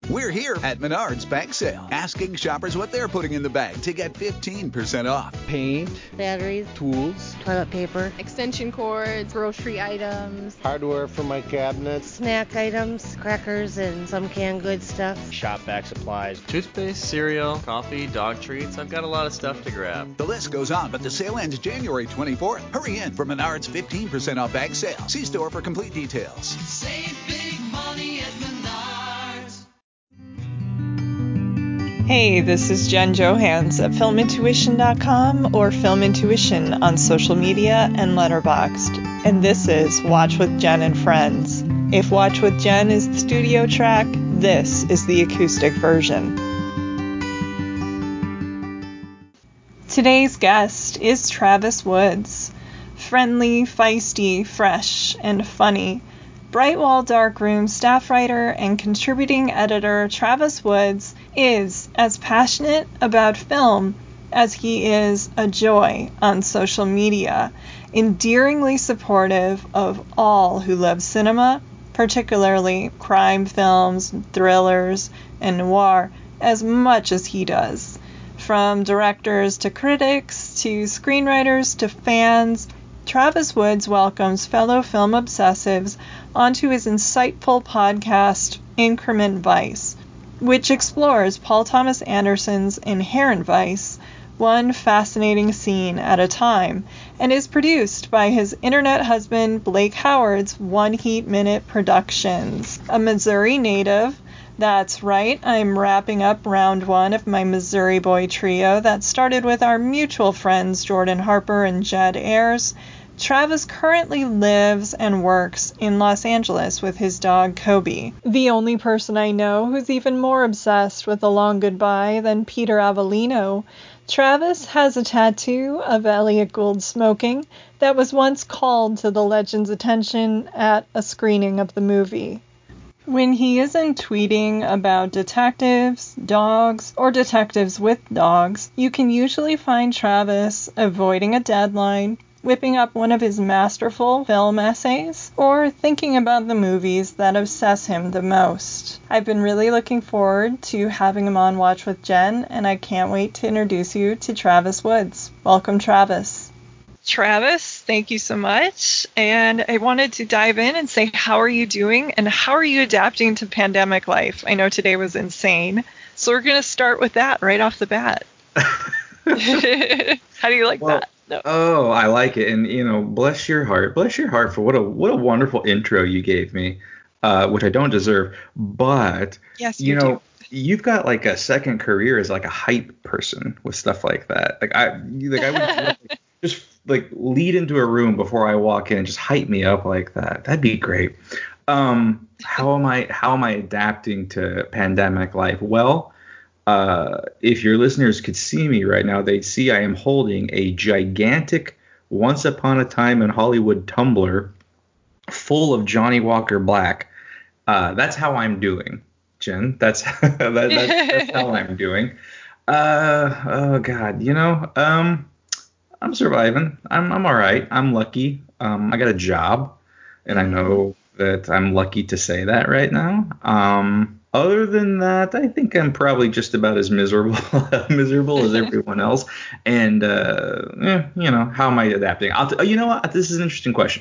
We're here at Menards Bag Sale, asking shoppers what they're putting in the bag to get 15% off. Paint, batteries, tools, toilet paper, extension cords, grocery items, hardware for my cabinets, snack items, crackers, and some canned goods stuff. shop vac supplies, toothpaste, cereal, coffee, dog treats. I've got a lot of stuff to grab. The list goes on, but the sale ends January 24th. Hurry in for Menards 15% off bag sale. See store for complete details. Save big money at Menards. Hey, this is Jen Johans at filmintuition.com or Film Intuition on social media and Letterboxd. And this is Watch with Jen and Friends. If Watch with Jen is the studio track, this is the acoustic version. Today's guest is Travis Woods. Friendly, feisty, fresh, and funny. Brightwall Darkroom staff writer and contributing editor Travis Woods is as passionate about film as he is a joy on social media, endearingly supportive of all who love cinema, particularly crime films, thrillers, and noir, as much as he does. From directors to critics to screenwriters to fans, Travis Woods welcomes fellow film obsessives onto his insightful podcast, Increment Vice, which explores Paul Thomas Anderson's Inherent Vice, one fascinating scene at a time, and is produced by his internet husband Blake Howard's One Heat Minute Productions. A Missouri native, that's right, I'm wrapping up round one of my Missouri boy trio that started with our mutual friends Jordan Harper and Jed Ayers. Travis currently lives and works in Los Angeles with his dog Kobe. The only person I know who's even more obsessed with A Long Goodbye than Peter Avellino, Travis has a tattoo of Elliot Gould smoking that was once called to the legend's attention at a screening of the movie. When he isn't tweeting about detectives, dogs, or detectives with dogs, you can usually find Travis avoiding a deadline, whipping up one of his masterful film essays, or thinking about the movies that obsess him the most. I've been really looking forward to having him on Watch with Jen, and I can't wait to introduce you to Travis Woods. Welcome, Travis. Travis, thank you so much. And I wanted to dive in and say, how are you doing, and how are you adapting to pandemic life? I know today was insane, so we're going to start with that right off the bat. How do you like that? No. Oh, I like it. And, bless your heart for what a wonderful intro you gave me, which I don't deserve. But, yes, you do. You've got like a second career as like a hype person with stuff like that. I would just like lead into a room before I walk in and just hype me up like that. That'd be great. How am I adapting to pandemic life? Well, if your listeners could see me right now, they'd see I am holding a gigantic Once Upon a Time in Hollywood tumbler full of Johnny Walker Black. That's how I'm doing, Jen. That's that's how I'm doing. Oh God, I'm surviving. I'm all right. I'm lucky. I got a job, and I know that I'm lucky to say that right now. Other than that, I think I'm probably just about as miserable as everyone else. And how am I adapting? You know what? This is an interesting question.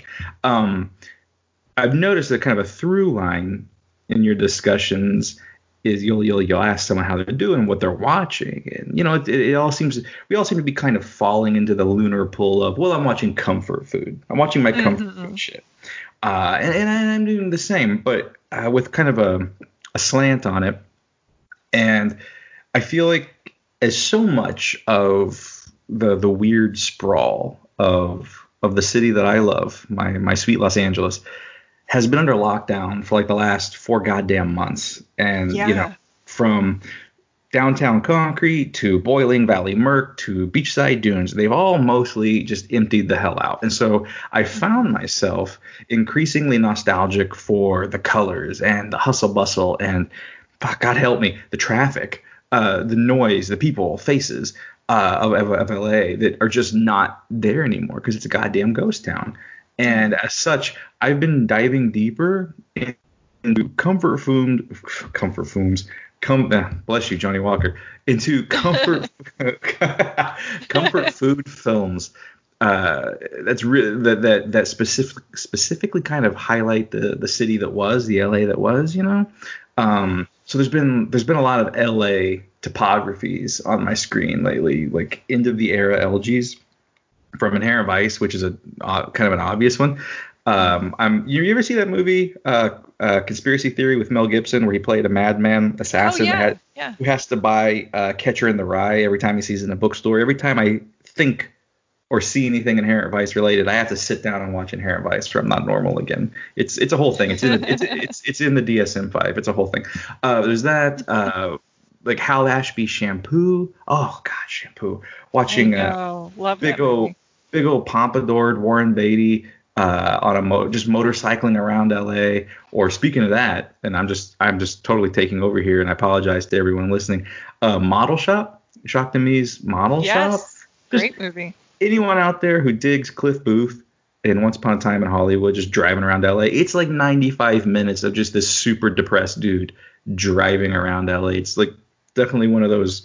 I've noticed that kind of a through line in your discussions is you'll ask someone how they're doing, what they're watching, and we all seem to be kind of falling into the lunar pool of, well, I'm watching comfort food. I'm watching my comfort food shit, and I'm doing the same, but with kind of a slant on it. And I feel like as so much of the weird sprawl of the city that I love, my sweet Los Angeles, has been under lockdown for like the last 4 goddamn months. And from downtown Concrete to Boiling Valley Merc to Beachside Dunes, they've all mostly just emptied the hell out. And so I found myself increasingly nostalgic for the colors and the hustle bustle and, God help me, the traffic, the noise, the people, faces of LA that are just not there anymore because it's a goddamn ghost town. And as such, I've been diving deeper into bless you, Johnny Walker, into comfort comfort food films. That's really that specifically kind of highlight the city that was, the LA that was, you know. So there's been a lot of LA topographies on my screen lately, like end of the era LGs from Inherent Vice, which is a kind of an obvious one. You ever see that movie Conspiracy Theory with Mel Gibson, where he played a madman assassin who has to buy Catcher in the Rye every time he sees it in a bookstore? Every time I think or see anything Inherent Vice related, I have to sit down and watch Inherent Vice, or I'm not normal again. It's a whole thing. It's in the DSM-5. It's a whole thing. There's that like Hal Ashby Shampoo. Oh God, Shampoo. Watching love big old pompadoured Warren Beatty on just motorcycling around LA. Or speaking of that, and I'm just totally taking over here, and I apologize to everyone listening. Model Shop, Jacques Demy's Model Shop. Great movie. Anyone out there who digs Cliff Booth in Once Upon a Time in Hollywood, just driving around LA, it's like 95 minutes of just this super depressed dude driving around LA. It's like definitely one of those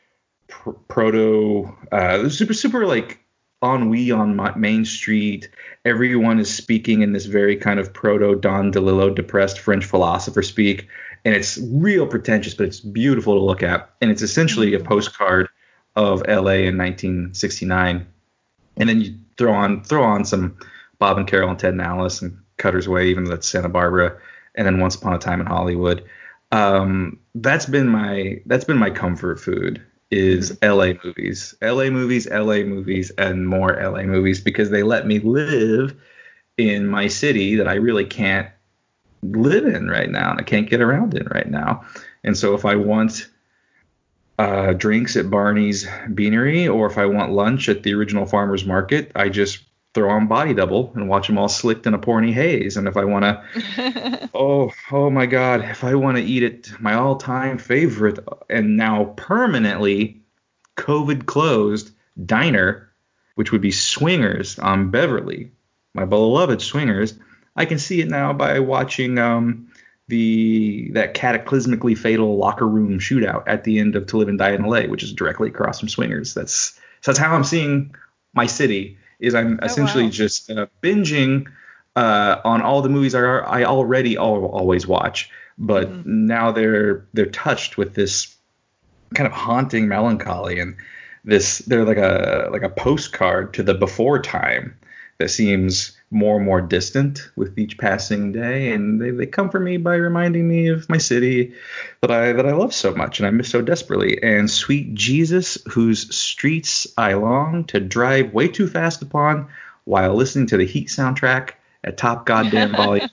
super like ennui on Main Street. Everyone is speaking in this very kind of proto Don DeLillo depressed French philosopher speak, and it's real pretentious, but it's beautiful to look at. And it's essentially a postcard of LA in 1969. And then you throw on some Bob and Carol and Ted and Alice and Cutter's Way, even though that's Santa Barbara, and then Once Upon a Time in Hollywood. That's been my comfort food is LA movies, and more LA movies, because they let me live in my city that I really can't live in right now, and I can't get around in right now. And so if I want drinks at Barney's Beanery, or if I want lunch at the Original Farmers Market, I just throw on Body Double and watch them all slicked in a porny haze. And if I want to, oh my God, if I want to eat at my all-time favorite and now permanently COVID closed diner, which would be Swingers on Beverly, my beloved Swingers, I can see it now by watching that cataclysmically fatal locker room shootout at the end of To Live and Die in LA, which is directly across from Swingers. That's how I'm seeing my city. Is I'm essentially just binging on all the movies I already always watch, but now they're touched with this kind of haunting melancholy, and they're like a postcard to the before time that seems more and more distant with each passing day, and they comfort me by reminding me of my city that I love so much and I miss so desperately. And sweet Jesus, whose streets I long to drive way too fast upon while listening to the Heat soundtrack at top goddamn volume.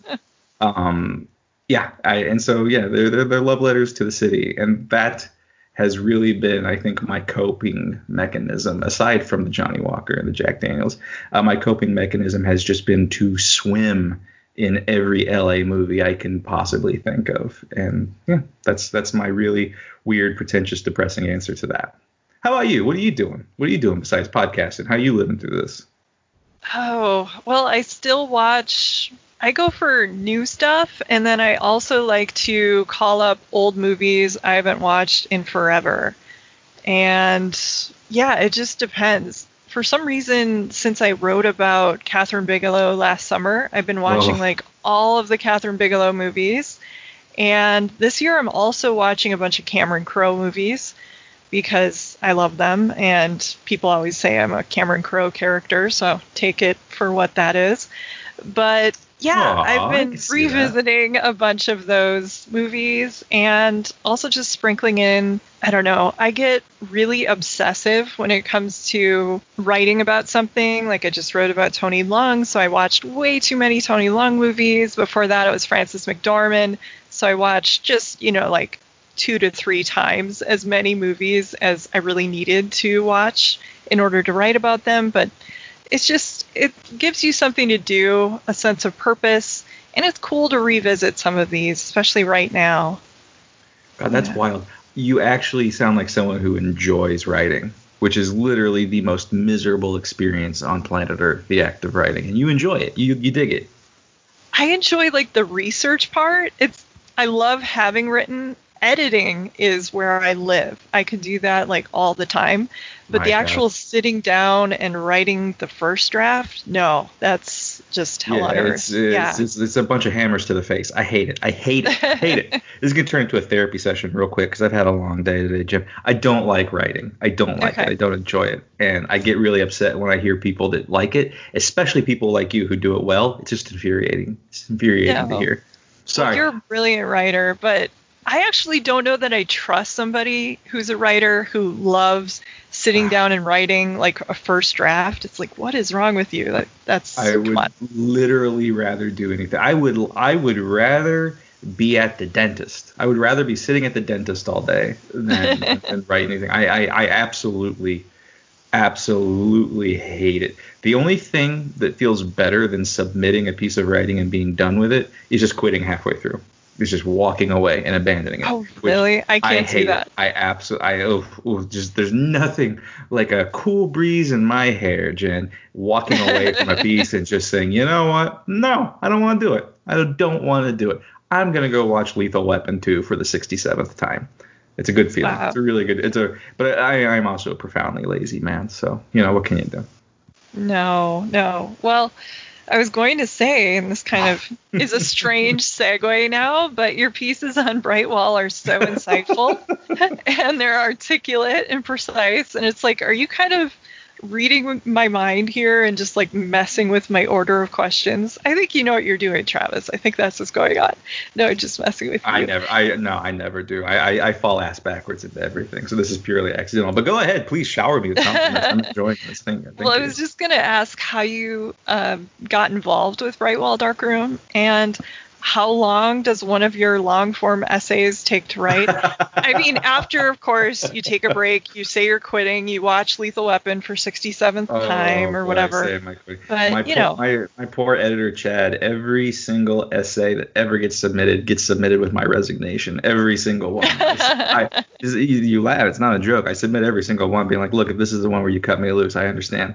They're love letters to the city, and that has really been, I think, my coping mechanism, aside from the Johnny Walker and the Jack Daniels. My coping mechanism has just been to swim in every LA movie I can possibly think of. And yeah, that's my really weird, pretentious, depressing answer to that. How about you? What are you doing? What are you doing besides podcasting? How are you living through this? Oh, well, I go for new stuff, and then I also like to call up old movies I haven't watched in forever. And yeah, it just depends. For some reason, since I wrote about Catherine Bigelow last summer, I've been watching like all of the Catherine Bigelow movies. And this year I'm also watching a bunch of Cameron Crowe movies because I love them, and people always say I'm a Cameron Crowe character, so take it for what that is. But yeah, I've been revisiting a bunch of those movies, and also just sprinkling in, I don't know, I get really obsessive when it comes to writing about something. Like I just wrote about Tony Leung, so I watched way too many Tony Leung movies. Before that, it was Frances McDormand, so I watched just, like 2 to 3 times as many movies as I really needed to watch in order to write about them. But it gives you something to do, a sense of purpose, and it's cool to revisit some of these, especially right now. God, that's wild. You actually sound like someone who enjoys writing, which is literally the most miserable experience on planet Earth, the act of writing. And you enjoy it. You dig it. I enjoy like the research part. I love having written. Editing is where I live. I could do that like all the time. But the actual sitting down and writing the first draft, no, that's just hell on earth. It's a bunch of hammers to the face. I hate it. I hate it. This is going to turn into a therapy session real quick because I've had a long day today, Jim. I don't like writing. I don't like it. I don't enjoy it. And I get really upset when I hear people that like it, especially people like you who do it well. It's just infuriating. It's infuriating to hear. Sorry. Well, you're a brilliant writer, but I actually don't know that I trust somebody who's a writer who loves sitting down and writing like a first draft. It's like, what is wrong with you? I would literally rather do anything. I would rather be at the dentist. I would rather be sitting at the dentist all day than write anything. I absolutely hate it. The only thing that feels better than submitting a piece of writing and being done with it is just quitting halfway through. It's just walking away and abandoning it. Oh, really? I can't do that. There's nothing like a cool breeze in my hair, Jen, walking away from a piece and just saying, you know what? No, I don't want to do it. I don't want to do it. I'm going to go watch Lethal Weapon 2 for the 67th time. It's a good feeling. Wow. It's a really good, but I'm also a profoundly lazy man. So, what can you do? No. Well, I was going to say, and this kind of is a strange segue now, but your pieces on Brightwall are so insightful and they're articulate and precise. And it's like, are you kind of reading my mind here and just like messing with my order of questions? I think you know what you're doing, Travis. I think that's what's going on. No, just messing with you. I never do. I fall ass backwards into everything. So this is purely accidental. But go ahead, please shower me with compliments. I'm enjoying this thing. I was just going to ask how you got involved with Brightwall Darkroom and how long does one of your long form essays take to write? I mean, after, of course, you take a break, you say you're quitting, you watch Lethal Weapon for 67th time or whatever. My poor editor, Chad, every single essay that ever gets submitted with my resignation. Every single one. You laugh. It's not a joke. I submit every single one being like, look, if this is the one where you cut me loose, I understand.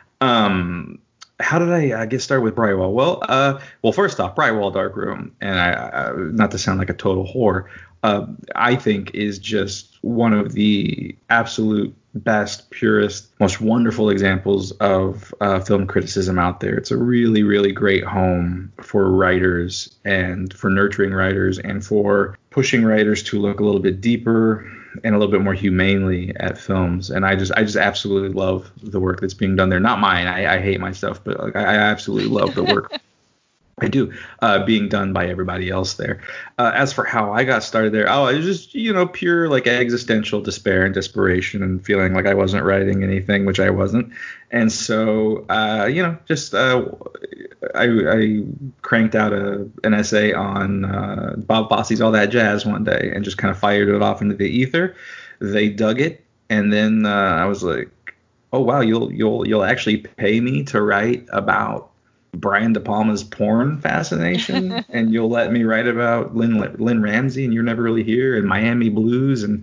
How did I get started with Brightwall? Well, first off, Brightwall Darkroom, and I not to sound like a total whore, I think is just one of the absolute best, purest, most wonderful examples of film criticism out there. It's a really, really great home for writers and for nurturing writers and for pushing writers to look a little bit deeper and a little bit more humanely at films. And I just absolutely love the work that's being done there. Not mine. I hate my stuff, but like I absolutely love the work I do being done by everybody else there. As for how I got started there, it was just, pure like existential despair and desperation and feeling like I wasn't writing anything, which I wasn't. And so, I cranked out an essay on Bob Fosse's All That Jazz one day and just kind of fired it off into the ether. They dug it. And then I was like, oh, wow, you'll actually pay me to write about Brian De Palma's porn fascination, and you'll let me write about Lynn Ramsey and You're Never Really Here and Miami Blues and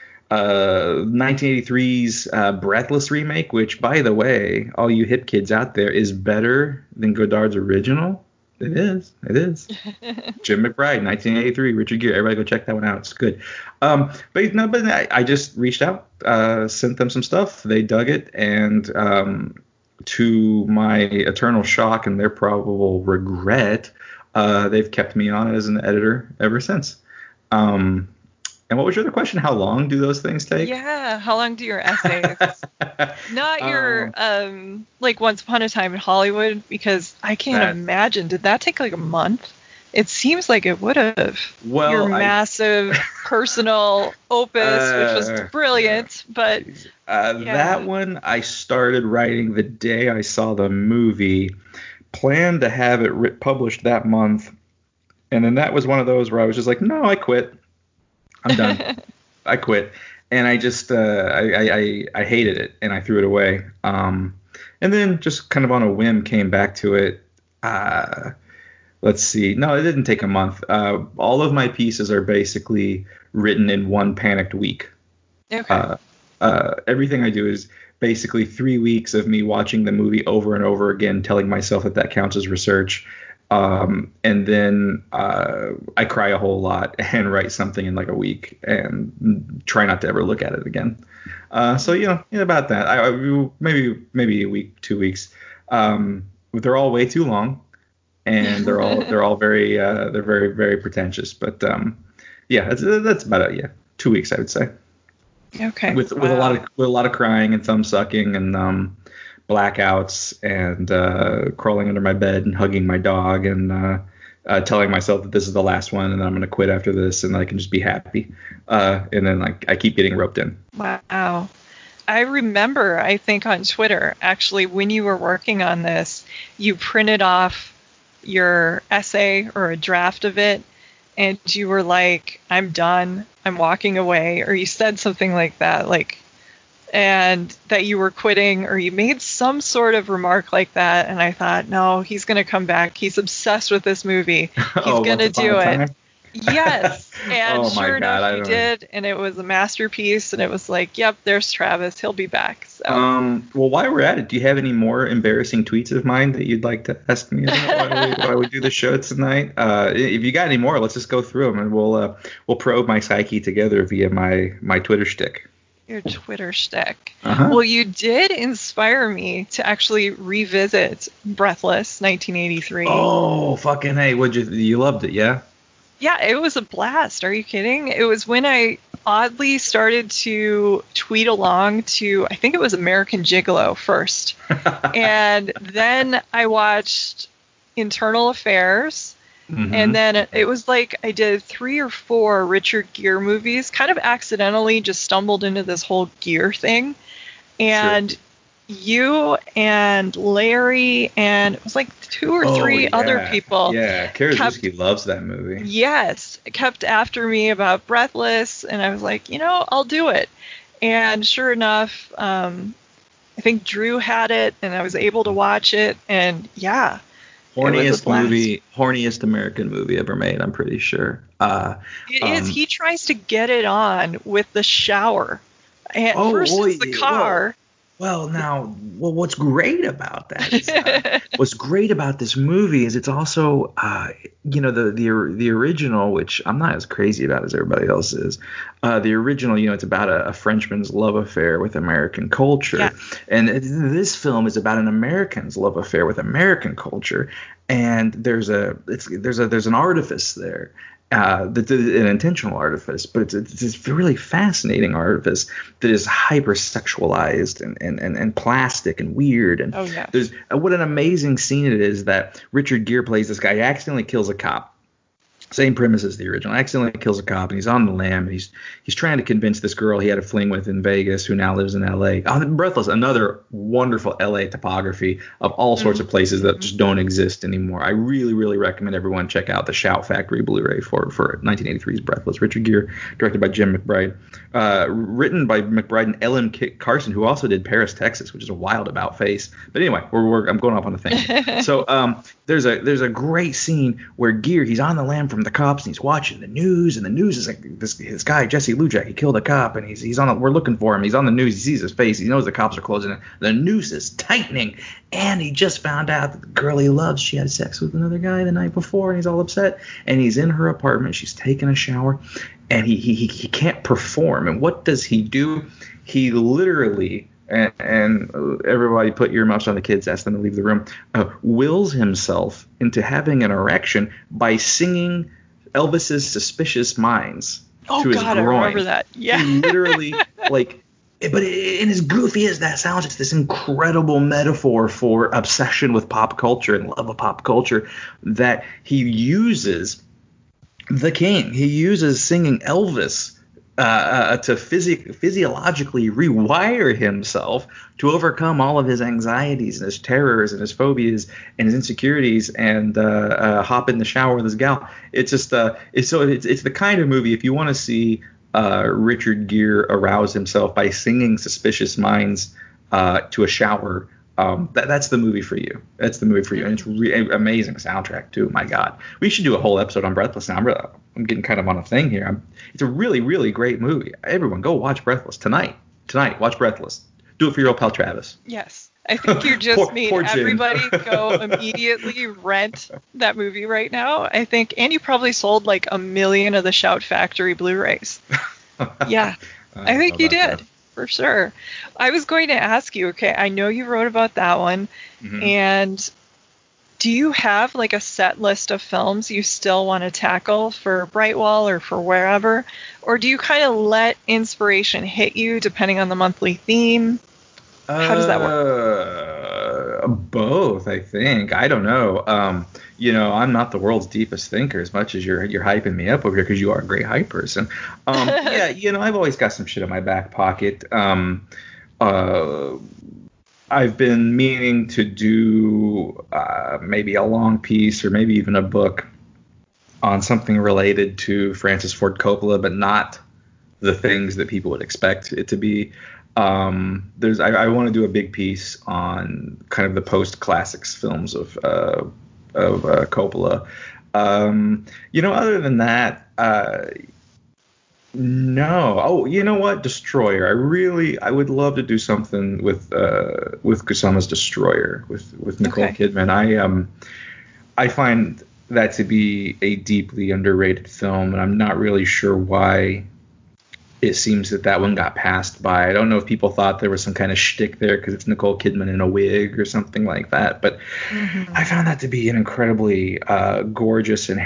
1983's Breathless remake, which, by the way, all you hip kids out there, is better than Godard's original. It is. Jim McBride, 1983, Richard Gere. Everybody go check that one out. It's good. But I just reached out, sent them some stuff. They dug it, and to my eternal shock and their probable regret, they've kept me on as an editor ever since. And what was your other question? How long do those things take? Yeah, how long do your essays? Not your like Once Upon a Time in Hollywood, because I can't imagine. Did that take like a month? It seems like it would have. Well, your massive personal opus, which was brilliant, but that one I started writing the day I saw the movie, planned to have it published that month, and then that was one of those where I was just like, no, I quit. I'm done. I quit, and I just I hated it and I threw it away. And then just kind of on a whim came back to it. Let's see. No, it didn't take a month. All of my pieces are basically written in one panicked week. Okay. Everything I do is basically 3 weeks of me watching the movie over and over again, telling myself that counts as research. And then I cry a whole lot and write something in like a week and try not to ever look at it again. So about that. I maybe a week, 2 weeks. They're all way too long, and they're all very they're very, very pretentious. But that's about it. Yeah, 2 weeks I would say. Okay. With a lot of crying and thumb sucking and blackouts and crawling under my bed and hugging my dog and telling myself that this is the last one and then I'm going to quit after this and I can just be happy. And then I keep getting roped in. Wow. I remember, I think on Twitter, actually, when you were working on this, you printed off your essay or a draft of it and you were like, I'm done, I'm walking away, or you said something like that, and that you were quitting, or you made some sort of remark like that, and I thought, no, he's going to come back. He's obsessed with this movie. He's going to do it. Yes. And sure enough, you did, and it was a masterpiece, and it was like, yep, there's Travis. He'll be back. So. Well, while we're at it, do you have any more embarrassing tweets of mine that you'd like to ask me about while we do the show tonight? If you got any more, let's just go through them, and we'll probe my psyche together via my Twitter shtick. Your Twitter shtick. Uh-huh. Well, you did inspire me to actually revisit Breathless 1983. Oh, fucking hey. You loved it, yeah? Yeah, it was a blast. Are you kidding? It was when I oddly started to tweet along to, I think it was American Gigolo first. And then I watched Internal Affairs. Mm-hmm. And then it was like I did 3 or 4 Richard Gere movies, kind of accidentally just stumbled into this whole Gere thing. And sure. You and Larry and it was like 2 or 3 other people. Yeah, Karaszewski loves that movie. Yes, kept after me about Breathless, and I was like, I'll do it. And sure enough, I think Drew had it, and I was able to watch it, and yeah. Horniest American movie ever made, I'm pretty sure. It is. He tries to get it on with the shower. And first it's the car. Well, what's great about that is, what's great about this movie is it's also, the original, which I'm not as crazy about as everybody else is. The original, it's about a Frenchman's love affair with American culture. Yeah. And this film is about an American's love affair with American culture. And there's an artifice there. That's an intentional artifice, but it's a really fascinating artifice that is hypersexualized and plastic and weird. And there's what an amazing scene it is that Richard Gere plays this guy. He accidentally kills a cop. Same premise as the original. Accidentally kills a cop, and he's on the lam, and he's trying to convince this girl he had a fling with in Vegas, who now lives in L.A. Breathless, another wonderful L.A. topography of all sorts of places that just don't exist anymore. I really, really recommend everyone check out the Shout Factory Blu-ray for 1983's Breathless. Richard Gere, directed by Jim McBride, written by McBride and Ellen Carson, who also did Paris, Texas, which is a wild about face. But anyway, I'm going off on a thing. So there's a great scene where Gere, he's on the lam from the cops, and he's watching the news, and the news is like this guy Jesse Lujak, he killed a cop, and he's on we're looking for him. He's on the news, he sees his face, he knows the cops are closing in. The noose is tightening, and he just found out that the girl he loves, she had sex with another guy the night before, and he's all upset. And he's in her apartment, she's taking a shower, and he can't perform. And what does he do? He literally, and everybody put earmuffs on the kids, ask them to leave the room, wills himself into having an erection by singing Elvis's Suspicious Minds to his groin. I remember that. Yeah. He literally, but in as goofy as that sounds, it's this incredible metaphor for obsession with pop culture and love of pop culture that he uses the king. He uses singing Elvis to physiologically rewire himself to overcome all of his anxieties and his terrors and his phobias and his insecurities and hop in the shower with his gal. It's just it's the kind of movie, if you want to see Richard Gere arouse himself by singing Suspicious Minds to a shower, that's the movie for you. That's the movie for you. And it's amazing soundtrack too. My God, we should do a whole episode on Breathless now. I'm getting kind of on a thing here. It's a really, really great movie. Everyone go watch Breathless tonight. Watch Breathless. Do it for your old pal Travis. Yes. I think you just made poor Jin. everybody go immediately rent that movie right now. I think, and you probably sold like 1 million of the Shout Factory Blu-rays. Yeah, I think you did, for sure. I was going to ask you, okay, I know you wrote about that one, and do you have like a set list of films you still want to tackle for Brightwall or for wherever? Or do you kind of let inspiration hit you depending on the monthly theme? How does that work? Both, I think. I don't know. I'm not the world's deepest thinker as much as you're hyping me up over here because you are a great hype person. Yeah, I've always got some shit in my back pocket. I've been meaning to do maybe a long piece or maybe even a book on something related to Francis Ford Coppola, but not the things that people would expect it to be. I want to do a big piece on kind of the post-classics films of Coppola. Other than that, no. Oh, you know what? Destroyer. I would love to do something with Kusama's Destroyer with Nicole Kidman. I find that to be a deeply underrated film, and I'm not really sure why it seems that one got passed by. I don't know if people thought there was some kind of shtick there because it's Nicole Kidman in a wig or something like that, but I found that to be an incredibly gorgeous and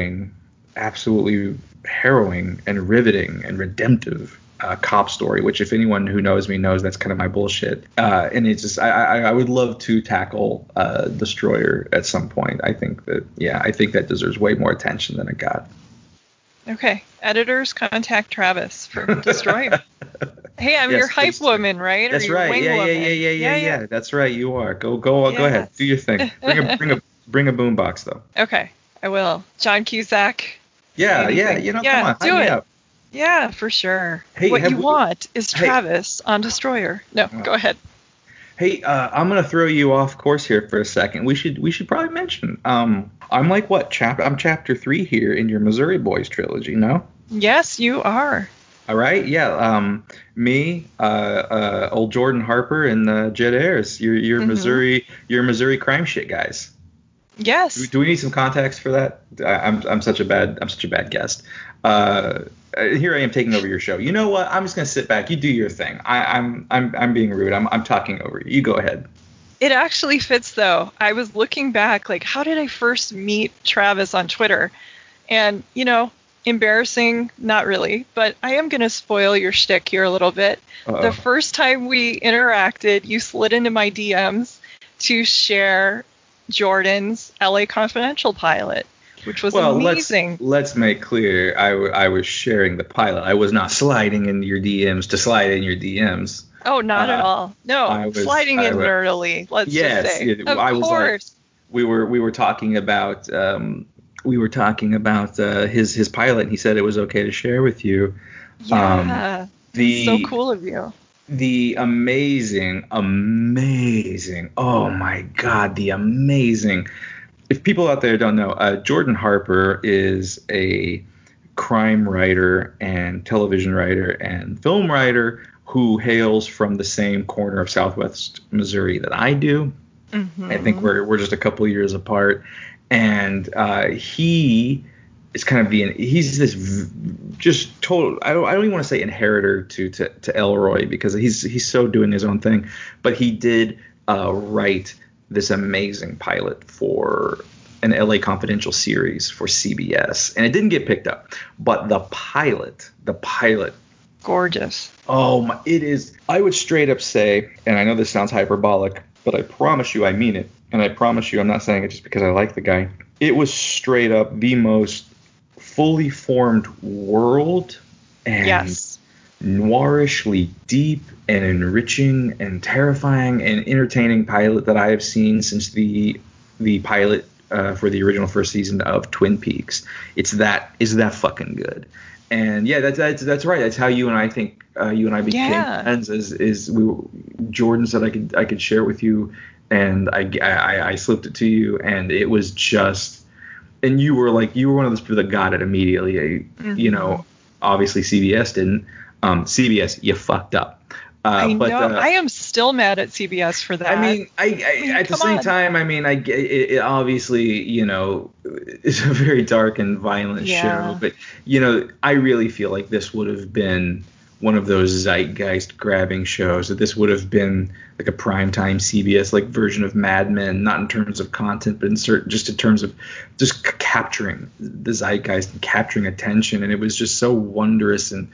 absolutely harrowing and riveting and redemptive cop story, which if anyone who knows me knows that's kind of my bullshit. And it's just I would love to tackle Destroyer at some point. I think that deserves way more attention than it got. Okay, editors, contact Travis for Destroyer. Hey, I'm your hype woman, right? That's right. Yeah. That's right. You are. Go ahead. Do your thing. Bring a boombox though. Okay, I will. John Cusack. Yeah. Come on. Do it. Up. Yeah, for sure. Hey, what you want is Travis on Destroyer. No, go ahead. Hey, I'm gonna throw you off course here for a second. We should probably mention. I'm like I'm chapter 3 here in your Missouri Boys trilogy. No? Yes, you are. All right. Yeah. Me, old Jordan Harper, and Jed Ayers. Your Missouri crime shit guys. Yes. Do we need some context for that? I'm such a bad guest. Here I am taking over your show. You know what? I'm just gonna sit back. You do your thing. I'm being rude. I'm talking over you. You go ahead. It actually fits though. I was looking back, like, how did I first meet Travis on Twitter? And embarrassing, not really, but I am gonna spoil your shtick here a little bit. Uh-oh. The first time we interacted, you slid into my DMs to share Jordan's LA Confidential pilot, which was amazing. Let's make clear, I was sharing the pilot. I was not sliding into your DMs to slide in your DMs. Oh, not at all. No, sliding in nerdily. Let's just say. Of course. We were talking about his pilot, and he said it was okay to share with you. Yeah. So cool of you. The amazing, oh my God, the amazing. If people out there don't know, Jordan Harper is a crime writer and television writer and film writer who hails from the same corner of Southwest Missouri that I do. Mm-hmm. I think we're just a couple years apart, and he is kind of he's this just total. I don't even want to say inheritor to Elroy because he's so doing his own thing, but he did write this amazing pilot for an LA Confidential series for CBS, and it didn't get picked up, but the pilot. Gorgeous. Oh, it is. I would straight up say, and I know this sounds hyperbolic, but I promise you I mean it. And I promise you I'm not saying it just because I like the guy. It was straight up the most fully formed world and noirishly deep and enriching and terrifying and entertaining pilot that I have seen since the pilot for the original first season of Twin Peaks. Is that fucking good. And yeah, that's right. That's how you and I think you and I became friends. Jordan said I could share it with you, and I slipped it to you, and it was just. And you were one of those people that got it immediately. Mm-hmm. Obviously CBS didn't. CBS, you fucked up. I know. I am still mad at CBS for that. I mean, at the same time, I mean, it obviously, it's a very dark and violent show. But, I really feel like this would have been one of those zeitgeist grabbing shows. That this would have been like a primetime CBS like version of Mad Men, not in terms of content, but just in terms of just capturing the zeitgeist and capturing attention. And it was just so wondrous and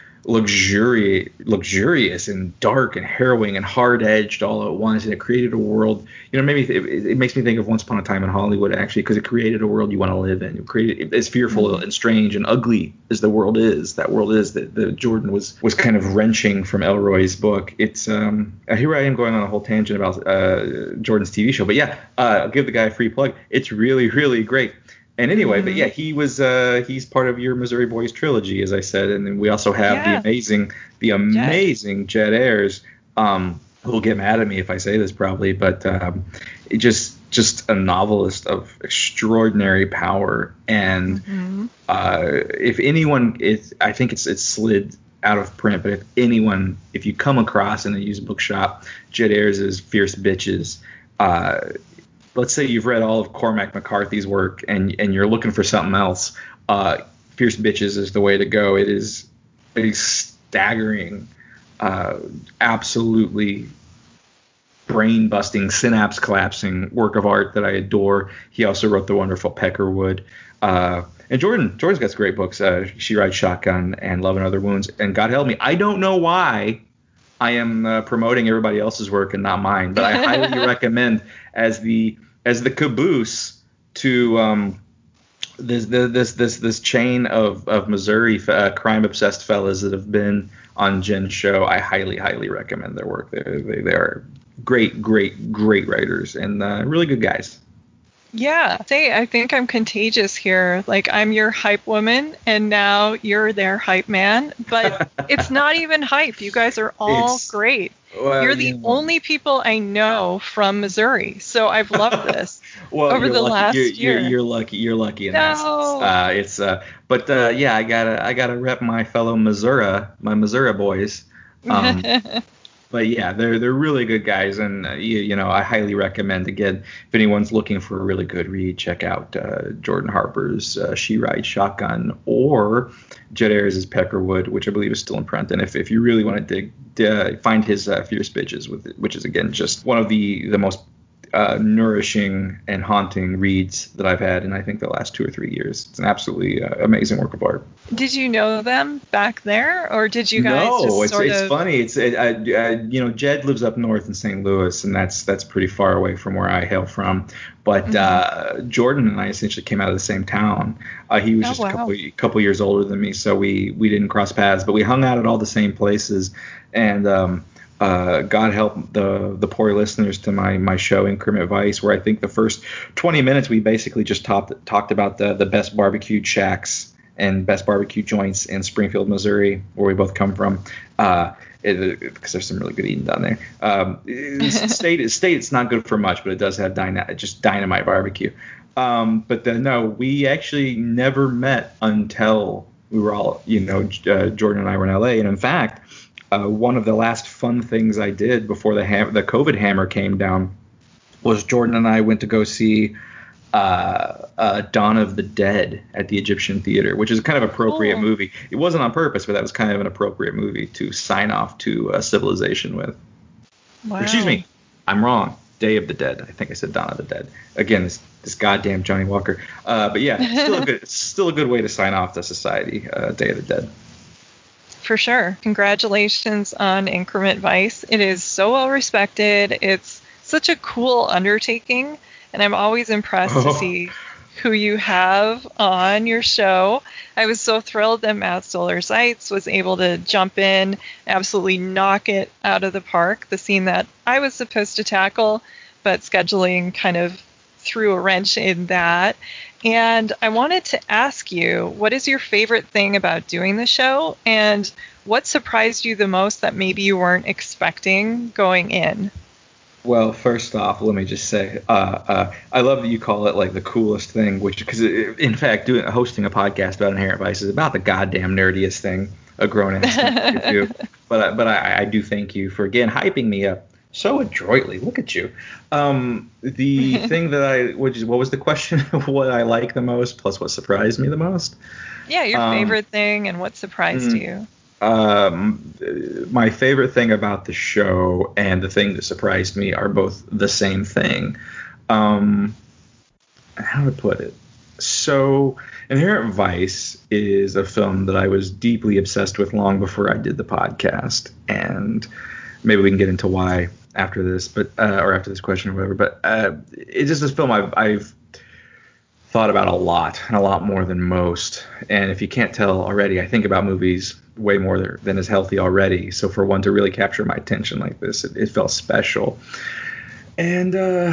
luxurious and dark and harrowing and hard-edged all at once, and it created a world. Maybe it makes me think of Once Upon a Time in Hollywood, actually, because it created a world you want to live in. It created as fearful and strange and ugly as the world is. That world is that Jordan was kind of wrenching from Elroy's book. It's here I am going on a whole tangent about Jordan's TV show, but yeah, I'll give the guy a free plug. It's really, really great. And anyway, but yeah, he's part of your Missouri Boys trilogy, as I said, and then we also have the amazing Jed Ayers, who'll get mad at me if I say this probably, but just a novelist of extraordinary power, and if anyone is, I think it's slid out of print, but if you come across in a used bookshop Jed Ayers' Fierce Bitches, let's say you've read all of Cormac McCarthy's work and you're looking for something else, Fierce Bitches is the way to go. It is a staggering, absolutely brain-busting, synapse-collapsing work of art that I adore. He also wrote the wonderful Peckerwood. And Jordan's got some great books, She Rides Shotgun and Love and Other Wounds. And God help me, I don't know why I am promoting everybody else's work and not mine, but I highly recommend as the caboose to this chain of Missouri crime obsessed fellas that have been on Jen's show. I highly recommend their work. They are great writers and really good guys. Yeah, I think I'm contagious here. Like, I'm your hype woman, and now you're their hype man. But it's not even hype. You guys are all great. Well, you're the only people I know from Missouri, so I've loved this over the last year. You're lucky in that. Yeah, I gotta rep my fellow Missouri boys. But yeah, they're really good guys, and I highly recommend. Again, if anyone's looking for a really good read, check out Jordan Harper's She Rides Shotgun or Jed Ayers' Peckerwood, which I believe is still in print. And if you really want to find his Fierce Bitches, which is again just one of the most nourishing and haunting reads that I've had in I think the last 2 or 3 years. It's an absolutely amazing work of art. Did you know them back there, or did you guys it's funny. Jed lives up north in St. Louis, and that's pretty far away from where I hail from. But Jordan and I essentially came out of the same town. He was a couple years older than me, so we didn't cross paths, but we hung out at all the same places. And God help the poor listeners to my show Increment Vice, where I think the first 20 minutes we basically just talked about the best barbecued shacks and best barbecue joints in Springfield, Missouri, where we both come from, because there's some really good eating down there. State it's not good for much, but it does have just dynamite barbecue. But no, we actually never met until we were all, Jordan and I were in LA, and in fact, one of the last fun things I did before the COVID hammer came down was Jordan and I went to go see Dawn of the Dead at the Egyptian Theater, which is kind of appropriate movie. It wasn't on purpose, but that was kind of an appropriate movie to sign off to Civilization with. Wow. Excuse me, I'm wrong. Day of the Dead. I think I said Dawn of the Dead. Again, this goddamn Johnny Walker. But yeah, still a good way to sign off to society. Day of the Dead. For sure. Congratulations on Increment Vice. It is so well respected. It's such a cool undertaking, and I'm always impressed to see who you have on your show. I was so thrilled that Matt Stoller Seitz was able to jump in, absolutely knock it out of the park, the scene that I was supposed to tackle, but scheduling kind of threw a wrench in that. And I wanted to ask you, what is your favorite thing about doing the show, and what surprised you the most that maybe you weren't expecting going in? Well, first off, let me just say, I love that you call it like the coolest thing, because in fact, hosting a podcast about Inherent Vice is about the goddamn nerdiest thing a grown-ass man could do. But I do thank you for again hyping me up so adroitly. Look at you. The thing that what was the question? What I like the most plus what surprised me the most? Yeah, your favorite thing and what surprised you. My favorite thing about the show and the thing that surprised me are both the same thing. How to put it? So, Inherent Vice is a film that I was deeply obsessed with long before I did the podcast, and maybe we can get into why after this, but or after this question or whatever. But it's just this film I've thought about a lot, and a lot more than most. And if you can't tell already, I think about movies way more than is healthy already. So for one to really capture my attention like this, it felt special. And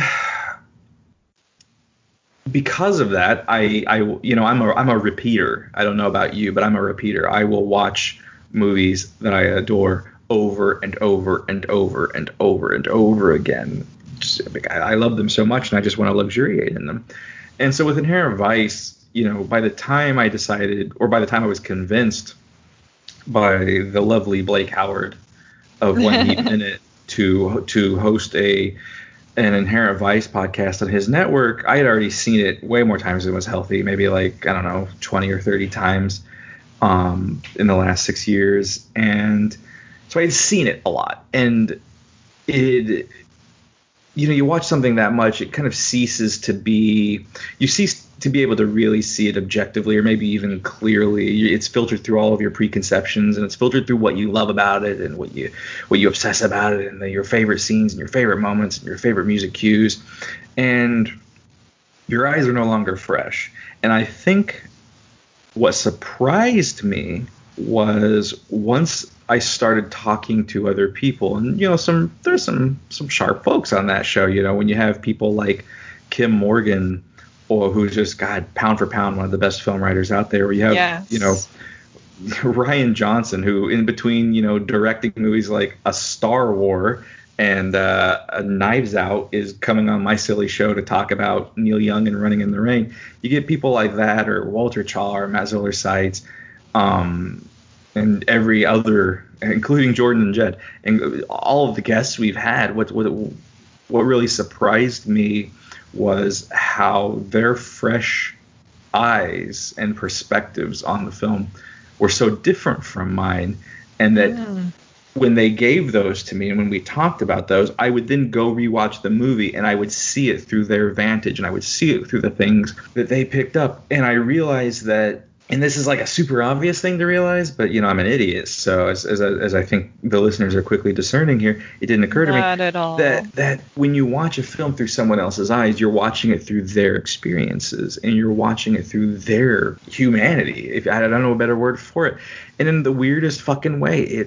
because of that, I'm a repeater. I don't know about you, but I'm a repeater. I will watch movies that I adore over and over and over and over and over again. I love them so much, and I just want to luxuriate in them. And so with Inherent Vice, by the time I decided, or by the time I was convinced by the lovely Blake Howard of One Heat Minute to host an Inherent Vice podcast on his network, I had already seen it way more times than was healthy, maybe 20 or 30 times in the last 6 years. And so I had seen it a lot. And it, you watch something that much, it kind of cease to be able to really see it objectively, or maybe even clearly. It's filtered through all of your preconceptions, and it's filtered through what you love about it and what you obsess about it, and your favorite scenes and your favorite moments and your favorite music cues, and your eyes are no longer fresh. And I think what surprised me was once I started talking to other people, and there's some sharp folks on that show. When you have people like Kim Morgan, or who's just pound for pound one of the best film writers out there. Or you have Ryan Johnson, who in between directing movies like A Star War and Knives Out is coming on my silly show to talk about Neil Young and Running in the Rain. You get people like that, or Walter Chaw, or Matt Zoller Seitz, and every other, including Jordan and Jed, and all of the guests we've had. What really surprised me was how their fresh eyes and perspectives on the film were so different from mine, and that when they gave those to me and when we talked about those, I would then go rewatch the movie and I would see it through their vantage, and I would see it through the things that they picked up. And I realized that, and this is like a super obvious thing to realize, but I'm an idiot. So as I think the listeners are quickly discerning here, it didn't occur to me Not at all. that when you watch a film through someone else's eyes, you're watching it through their experiences, and you're watching it through their humanity. If I don't know a better word for it. And in the weirdest fucking way,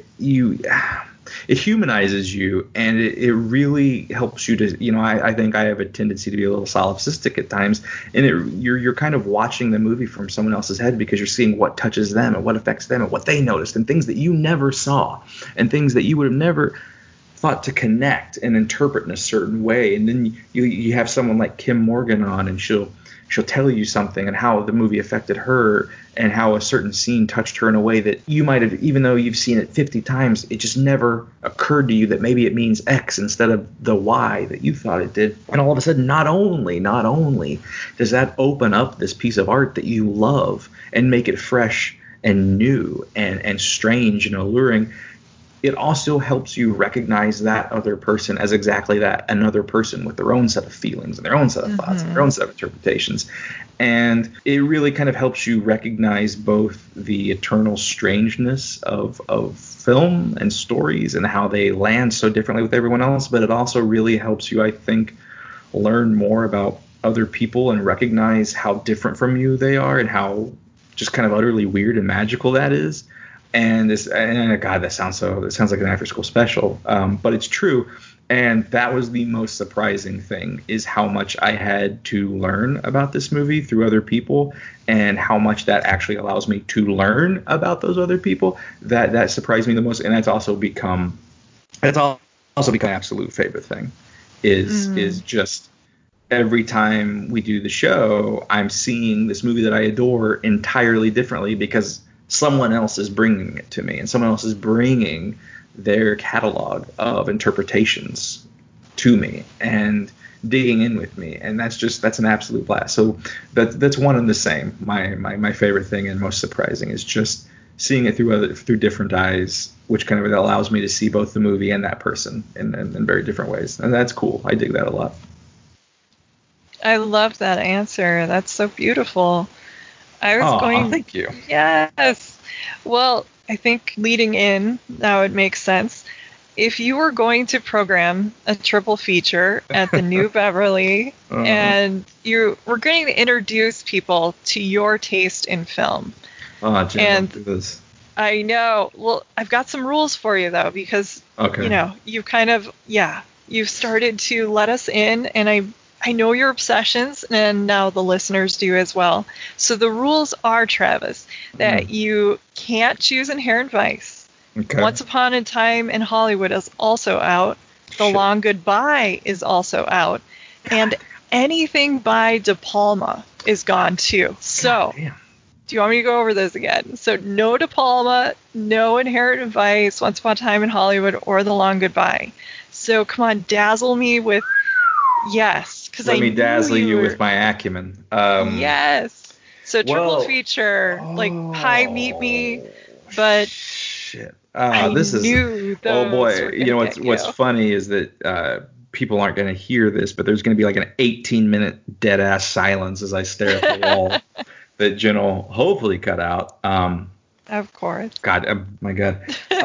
it humanizes you, and it really helps you to, I think I have a tendency to be a little solipsistic at times, and you're kind of watching the movie from someone else's head, because you're seeing what touches them and what affects them and what they noticed, and things that you never saw, and things that you would have never thought to connect and interpret in a certain way. And then you have someone like Kim Morgan on, and she'll tell you something, and how the movie affected her, and how a certain scene touched her in a way that you might have, even though you've seen it 50 times, it just never occurred to you that maybe it means X instead of the Y that you thought it did. And all of a sudden, not only does that open up this piece of art that you love and make it fresh and new and strange and alluring, it also helps you recognize that other person as exactly that, another person with their own set of feelings and their own set of thoughts and their own set of interpretations. And it really kind of helps you recognize both the eternal strangeness of film and stories and how they land so differently with everyone else, but it also really helps you, I think, learn more about other people and recognize how different from you they are, and how just kind of utterly weird and magical that is. And God, that sounds like an after school special, but it's true. And that was the most surprising thing, is how much I had to learn about this movie through other people, and how much that actually allows me to learn about those other people. That surprised me the most, and that's also become my absolute favorite thing. Is just every time we do the show, I'm seeing this movie that I adore entirely differently, because someone else is bringing it to me, and someone else is bringing their catalog of interpretations to me and digging in with me, and that's an absolute blast. So that's one and the same. My favorite thing and most surprising is just seeing it through different eyes, which kind of allows me to see both the movie and that person in very different ways, and that's cool. I dig that a lot. I love that answer. That's so beautiful. Thank you. Yes. Well, I think leading in, now it makes sense. If you were going to program a triple feature at the New Beverly, and you were going to introduce people to your taste in film. Oh, Jen, and don't do this. I know. Well, I've got some rules for you, though, because, you've started to let us in, and I know your obsessions, and now the listeners do as well. So the rules are, Travis, that you can't choose Inherent Vice. Okay. Once Upon a Time in Hollywood is also out. The Long Goodbye is also out. And anything by De Palma is gone, too. So, do you want me to go over those again? So, no De Palma, no Inherent Vice, Once Upon a Time in Hollywood, or The Long Goodbye. So, come on, dazzle me with... Yes. Let me dazzle you with my acumen. Yes. So triple feature, like Hi, Meet Me, but shit. This is oh boy. You know what's funny is that people aren't going to hear this, but there's going to be like an 18-minute dead ass silence as I stare at the wall that Jen will hopefully cut out. Of course. God, my God.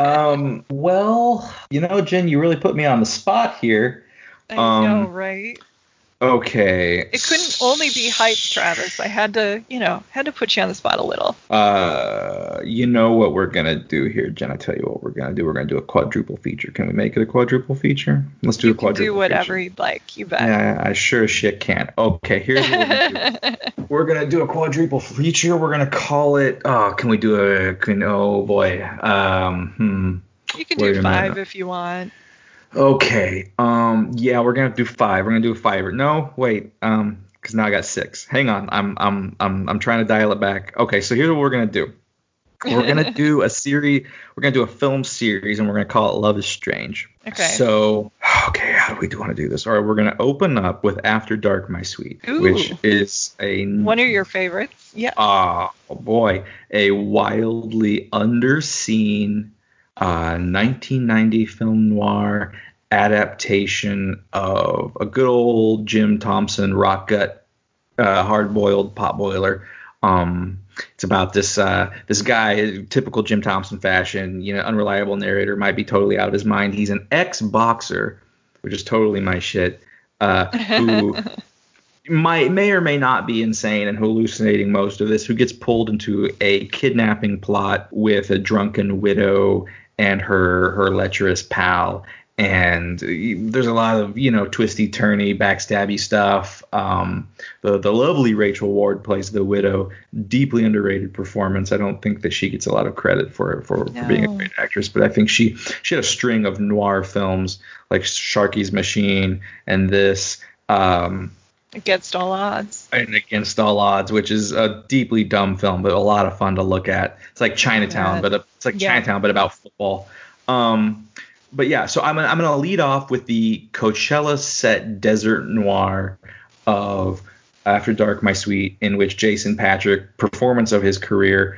Well, Jen, you really put me on the spot here. I know, right? Okay. It couldn't only be hype, Travis. I had to put you on the spot a little. You know what we're going to do here, Jen? I tell you what we're going to do. We're going to do a quadruple feature. Can we make it a quadruple feature? Let's do a quadruple feature. You can do whatever you'd like. You bet. Yeah, I sure as shit can. Okay, here's what we're going to do. We're going to do a quadruple feature. We're going to call it... can we do oh, boy. You can do 5 if you want. Okay. Yeah, we're gonna do 5. We're gonna do a 5. No, wait. Because now I got 6. Hang on. I'm trying to dial it back. Okay, so here's what we're gonna do. We're gonna do a series. We're gonna do a film series, and we're gonna call it Love Is Strange. Okay. So, how do we want to do this? All right, we're gonna open up with After Dark, My Sweet, which is one of your favorites. Yeah. Oh boy, a wildly underseen 1990 film noir adaptation of a good old Jim Thompson rock gut, hard-boiled potboiler. It's about this guy, typical Jim Thompson fashion, unreliable narrator, might be totally out of his mind. He's an ex-boxer, which is totally my shit, who may or may not be insane and hallucinating most of this, who gets pulled into a kidnapping plot with a drunken widow and her lecherous pal. And there's a lot of, twisty, turny, backstabby stuff. The lovely Rachel Ward plays the widow. Deeply underrated performance. I don't think that she gets a lot of credit for being a great actress, but I think she had a string of noir films like Sharky's Machine and this. Against All Odds. And Against All Odds, which is a deeply dumb film, but a lot of fun to look at. It's like Chinatown, Chinatown, but about football. But yeah, so I'm gonna lead off with the Coachella set desert noir of After Dark, My Sweet, in which Jason Patric, performance of his career,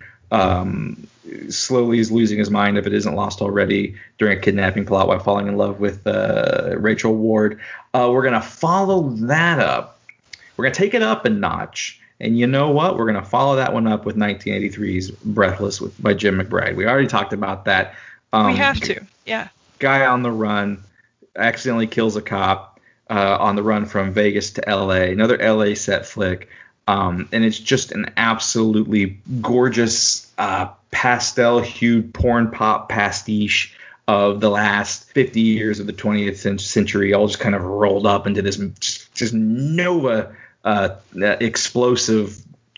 slowly is losing his mind, if it isn't lost already, during a kidnapping plot while falling in love with Rachel Ward. We're gonna follow that up. We're gonna take it up a notch. And you know what? We're going to follow that one up with 1983's Breathless by Jim McBride. We already talked about that. We have to, yeah. Guy on the run, accidentally kills a cop on the run from Vegas to L.A., another L.A. set flick. And it's just an absolutely gorgeous pastel-hued porn pop pastiche of the last 50 years of the 20th century, all just kind of rolled up into this just nova explosive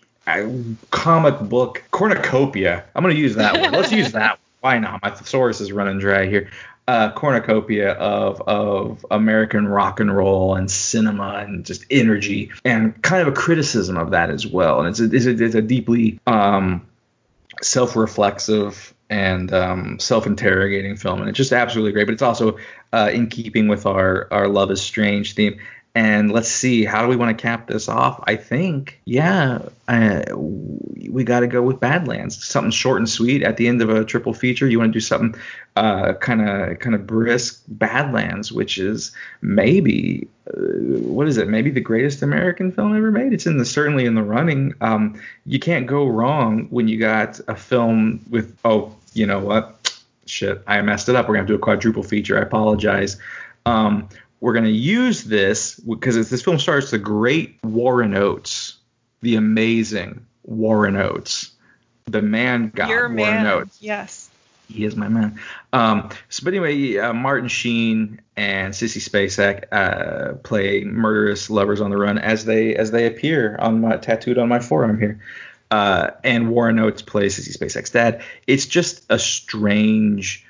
comic book cornucopia. I'm going to use that word. Let's use that. Why not? My thesaurus is running dry here. Cornucopia of American rock and roll and cinema and just energy, and kind of a criticism of that as well. And it's a deeply self-reflexive self-interrogating film, and it's just absolutely great. But it's also in keeping with our Love is Strange theme. And let's see, how do we want to cap this off? I think, we got to go with Badlands. Something short and sweet at the end of a triple feature. You want to do something kind of brisk. Badlands, which is maybe maybe the greatest American film ever made. It's certainly in the running. You can't go wrong when you got a film with, you know what? Shit, I messed it up. We're going to do a quadruple feature. I apologize. We're going to use this because as this film starts, the great Warren Oates, the amazing Warren Oates, the man god. Your Warren man. Oates. Yes. He is my man. But anyway, Martin Sheen and Sissy Spacek play murderous lovers on the run as they appear tattooed on my forearm here. And Warren Oates plays Sissy Spacek's dad. It's just a strange,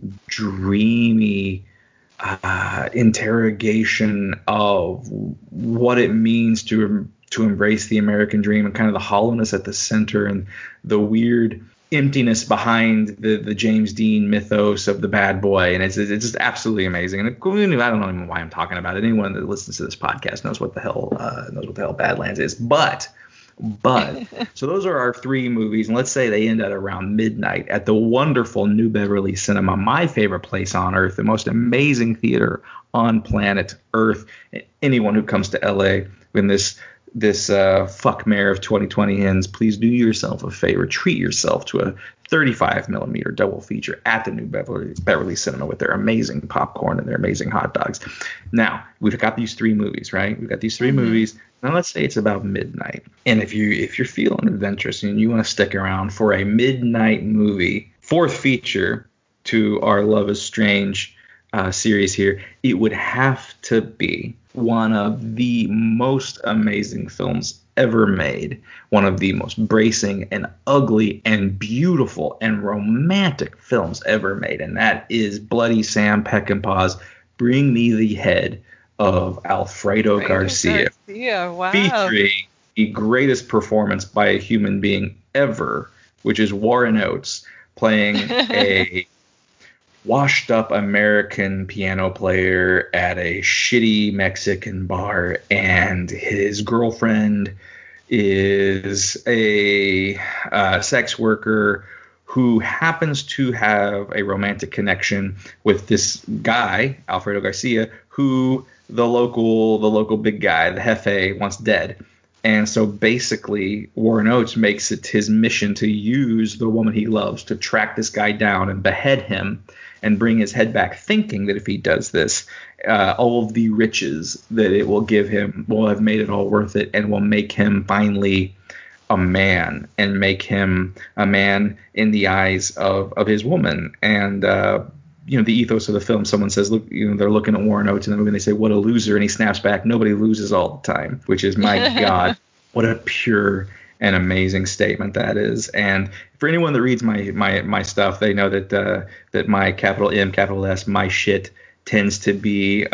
dreamy interrogation of what it means to embrace the American dream, and kind of the hollowness at the center and the weird emptiness behind the James Dean mythos of the bad boy. And it's just absolutely amazing. And I don't know even why I'm talking about it. Anyone that listens to this podcast knows what the hell Badlands is. But so those are our three movies, and let's say they end at around midnight at the wonderful New Beverly Cinema, my favorite place on earth, the most amazing theater on planet Earth. Anyone who comes to LA when this fuckmare of 2020 ends, please do yourself a favor, treat yourself to a 35 millimeter double feature at the New Beverly Cinema with their amazing popcorn and their amazing hot dogs. Now, we've got these three movies, right? We've got these three movies. Now let's say it's about midnight. And if you're feeling adventurous and you want to stick around for a midnight movie, fourth feature to our Love is Strange series here, it would have to be one of the most amazing films ever made, one of the most bracing and ugly and beautiful and romantic films ever made, and that is Bloody Sam Peckinpah's Bring Me the Head of Alfredo Garcia. Wow. Featuring the greatest performance by a human being ever, which is Warren Oates playing a washed up American piano player at a shitty Mexican bar, and his girlfriend is a sex worker who happens to have a romantic connection with this guy, Alfredo Garcia, who the local big guy, the Jefe, wants dead. And so basically Warren Oates makes it his mission to use the woman he loves to track this guy down and behead him and bring his head back, thinking that if he does this, all of the riches that it will give him will have made it all worth it and will make him finally a man, and make him a man in the eyes of his woman. And the ethos of the film, someone says, look, they're looking at Warren Oates in the movie and they say, what a loser. And he snaps back, nobody loses all the time, which is, my God, what a pure and amazing statement that is. And for anyone that reads my stuff, they know that my capital M, capital S, my shit tends to be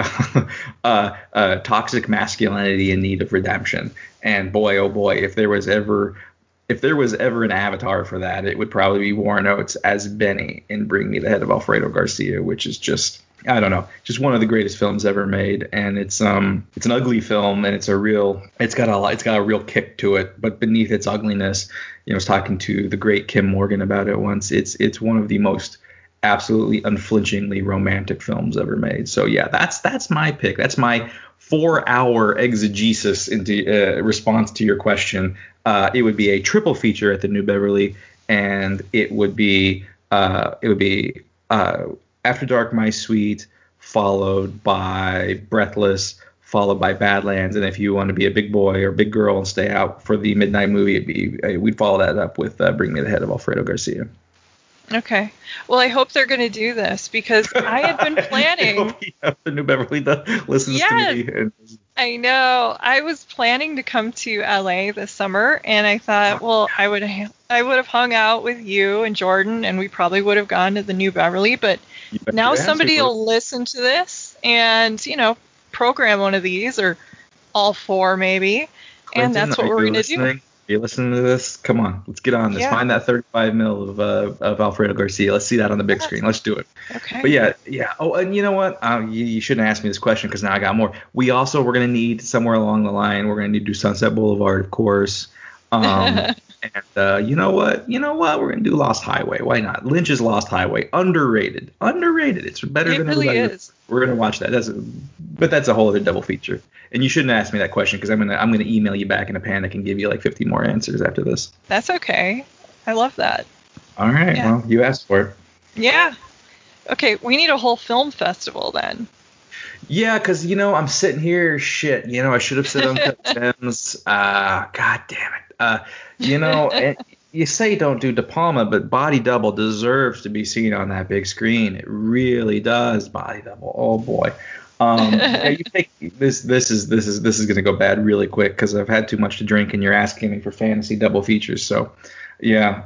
toxic masculinity in need of redemption. And boy, oh boy, if there was ever an avatar for that, it would probably be Warren Oates as Benny in Bring Me the Head of Alfredo Garcia, which is just, I don't know, just one of the greatest films ever made. And it's an ugly film, and it's got a real kick to it. But beneath its ugliness, I was talking to the great Kim Morgan about it once. It's one of the most absolutely unflinchingly romantic films ever made. So yeah, that's my pick. That's my 4-hour exegesis into response to your question. It would be a triple feature at the New Beverly, and it would be After Dark, My Sweet, followed by Breathless, followed by Badlands. And if you want to be a big boy or big girl and stay out for the midnight movie, we'd follow that up with Bring Me the Head of Alfredo Garcia. Okay. Well, I hope they're going to do this, because I had been planning. The New Beverly listens to me. I know. I was planning to come to LA this summer, and I thought, well, I would have hung out with you and Jordan, and we probably would have gone to the New Beverly. But now somebody will listen to this and, program one of these, or all four maybe. Clinton, and that's what we're going to do. you listening to this? Come on, let's get on this. Yeah. Find that 35 mil of Alfredo Garcia. Let's see that on the big screen. Let's do it. Okay. But yeah. Oh, and you know what? You shouldn't ask me this question because now I got more. We're going to need somewhere along the line. We're going to need to do Sunset Boulevard, of course. And you know what? We're going to do Lost Highway. Why not? Lynch's Lost Highway. Underrated. It's better than really everybody. is. We're going to watch that. But that's a whole other double feature. And you shouldn't ask me that question because I'm gonna email you back in a panic and give you like 50 more answers after this. That's okay. I love that. All right. Yeah. Well, you asked for it. Yeah. Okay, we need a whole film festival then. Yeah, because, I'm sitting here, I should have said Uncut Gems. God damn it. You say don't do De Palma, but Body Double deserves to be seen on that big screen. It really does, Body Double. Oh, boy. You take this is going to go bad really quick because I've had too much to drink and you're asking me for fantasy double features. So, yeah.